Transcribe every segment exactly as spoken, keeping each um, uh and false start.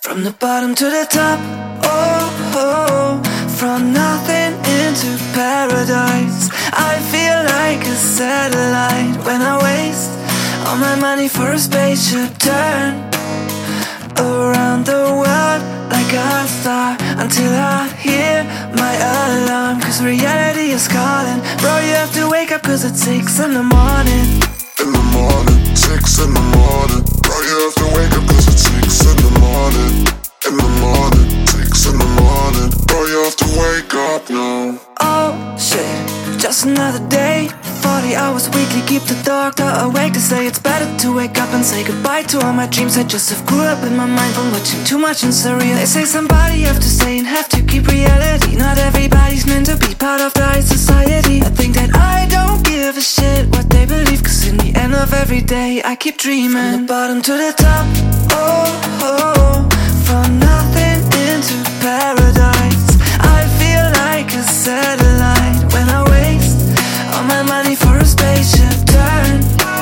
From the bottom to the top, oh, oh, from nothing into paradise. I feel like a satellite when I waste all my money for a spaceship. Turn around the world like a star until I hear my alarm. Cause reality is calling. Bro, you have to wake up cause it's six in the morning. In the morning, six in the morning. Bro, you have to wake up cause it's six in the morning. In the morning, six in the morning. Bro, you have to wake up now. Oh shit, just another day. Forty hours weekly, keep the doctor awake. They say it's better to wake up and say goodbye to all my dreams. I just have grew up in my mind from watching too much and surreal. They say somebody have to stay and have to keep reality. Not everybody's meant to be part of the high society. I think that I don't give a shit what they believe, cause in the end of every day I keep dreaming. From the bottom to the top, oh, oh, from nothing into paradise. I feel like a satellite when I waste all my money for a spaceship. Turn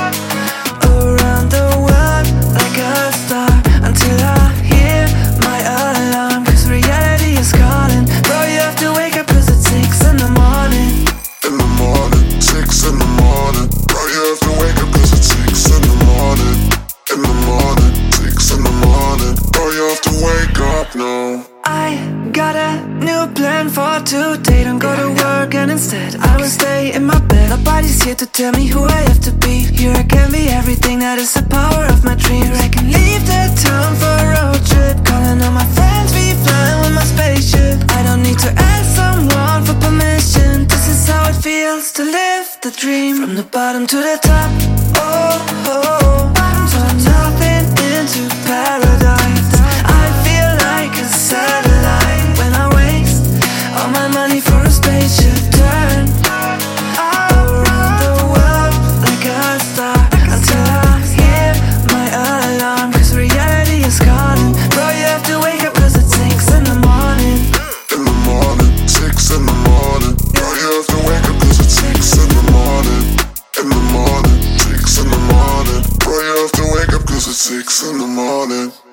around the world like a star until I hear my alarm. Cause reality is calling. Bro, you have to wake up cause it's six in the morning. In the morning, six in the morning. Bro, you have to wake up cause it's six in the morning. In the morning, six in the morning. Bro, you have to wake up now. I got a new plan for today. Don't go to work and instead I will stay in my bed. Nobody's here to tell me who I have to be. Here I can be everything, that is the power of my dreams. Here I can leave the town for a road trip, calling all my friends, be flying with my spaceship. I don't need to ask someone for permission. This is how it feels to live the dream. From the bottom to the top, oh, oh, from nothing into paradise. I feel like a satellite when I waste all my money for a spaceship. Turn around the world like a star until I hear my alarm. Cause reality is calling. Bro, you have to wake up cause it's six in the morning. In the morning, six in the morning. Bro, you have to wake up cause it's six in the morning. In the morning, six in the morning. Bro, you have to wake up cause it's six in the morning.